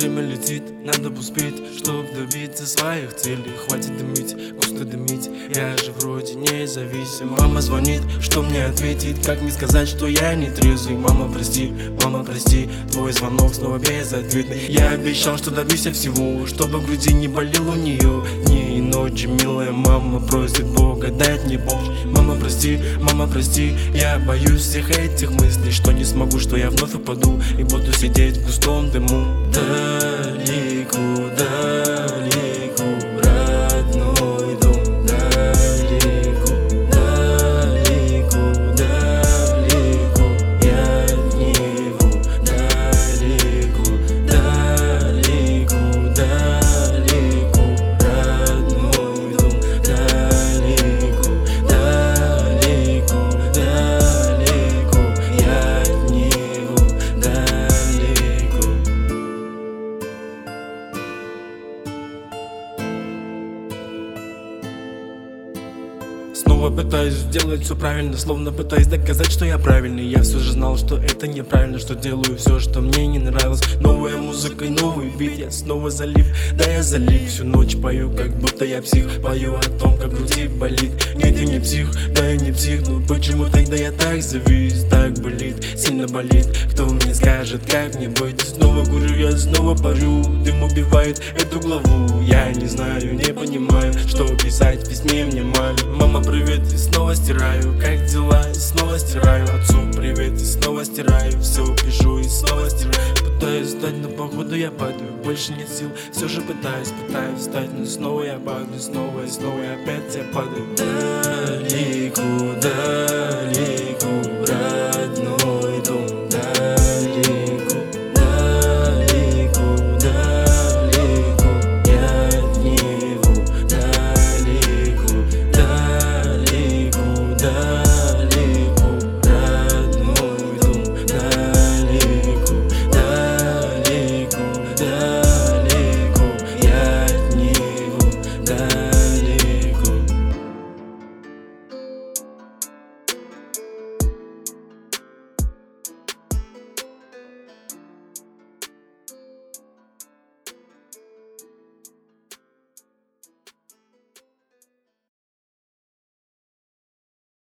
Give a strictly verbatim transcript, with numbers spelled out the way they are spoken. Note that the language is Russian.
время летит, надо бы успеть, чтоб добиться своих целей. Хватит дымить, густо дымить, я же вроде не зависим. Мама звонит, что мне ответить, как мне сказать, что я не трезвый. Мама, прости, мама, прости, твой звонок снова безответный. Я обещал, что добьюсь всего, чтобы в груди не болел у нее дни и ночи. Милая мама просит Бога дать мне помощь. Мама, прости, мама, прости, я боюсь всех этих мыслей, что не смогу, что я вновь упаду и буду сидеть в густом дыму. Далеко, далеко, родной дом, далеко, далеко, далеко, я от него, далеко, далеко, далеко, родной дом, далеко, далеко, далеко, я от него, далеко. Снова пытаюсь сделать все правильно, словно пытаюсь доказать, что я правильный. Я все же знал, что это неправильно, что делаю все, что мне не нравилось. Новая музыка и новый бит, я снова залип, да я залип. Всю ночь пою, как будто я псих, пою о том, как в груди болит. Нет, я не псих, да я не псих, но почему тогда я так завис? Так болит, сильно болит, кто мне скажет, как мне быть? Снова курю, я снова парю, дым убивает эту главу. Я не знаю, не понимаю, что писать в письме мне маме. Мама, привет, и снова стираю, как дела, и снова стираю. Отцу привет, и снова стираю, все пишу и снова стираю. Пытаюсь встать, но походу я падаю, больше нет сил, все же пытаюсь, пытаюсь встать, но снова я падаю, снова и снова и опять я падаю. Далеко, далеко,